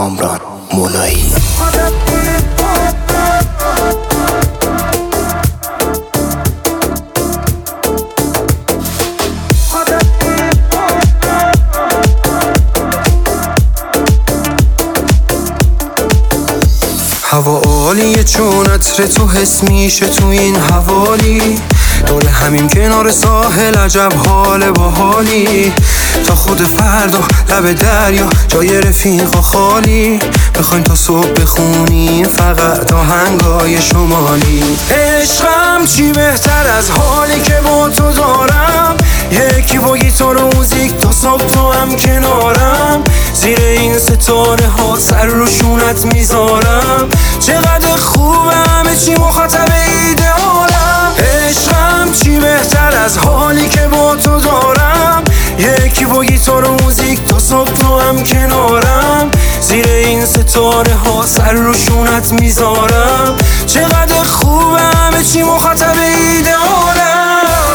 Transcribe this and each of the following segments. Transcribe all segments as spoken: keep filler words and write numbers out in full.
کامران مولایی. هوا عالیه چون عطر تو حس میشه تو این حوالی، دور همین کنار ساحل عجب حال باحالی، تا خود فردا لب دریا جای رفیقا خالی، بخوایم تا صبح بخونیم فقط آهنگای شمالی. عشقم چی بهتر از حالی که با تو دارم، یکی با گیتار و موزیک تا صبح تو هم کنارم، زیر این ستاره ها سر رو شونت میذارم، چقدر خوبه همه چی مخاطب ایدئالم. عشقم چی بهتر از حالی که با تو دارم، یکی با گیتار و موزیک تا صبح تو هم کنارم، زیر این ستاره ها سر رو شونت میذارم، چقدر خوبه همه چی مخاطب ایدئالم.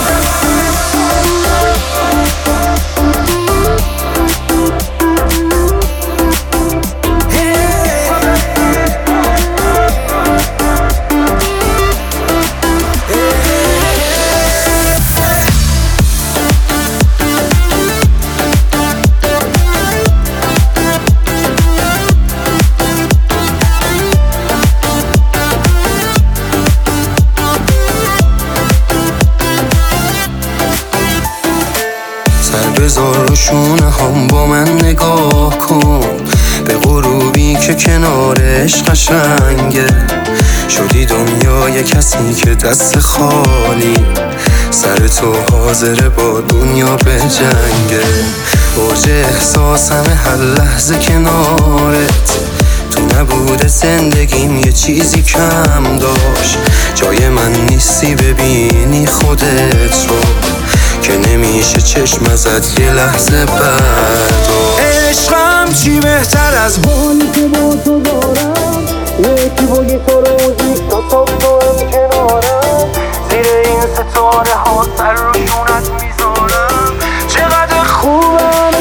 سر بذار رو شونه هم با من نگاه کن، به غروبی که کنارش قشنگه، شدی دنیای کسی که دست خالی، سر تو حاضره با دنیا به جنگه، اوج احساسم هر لحظه کنارت، تو نبوده زندگیم یه چیزی کم داشت، جای من نیستی ببینی خودت رو، که نمیشه چشم ازت یه لحظه برداشت. عشقم چی بهتر از حالی که با تو دارم، یکی با گیتار و موزیک تا صبح تو هم کنارم، زیر این ستاره ها سر رو شونت میذارم، چقدر خوبه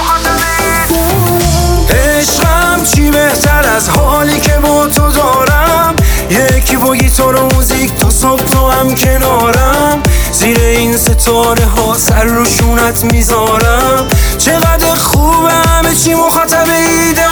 عشقم چی بهتر از حالی که با تو دارم، یکی با گیتار و موزیک تا صبح تو هم کنارم، زیر این ستاره ها سر رو شونت میذارم، چقدر خوبه همه چی مخاطب ایده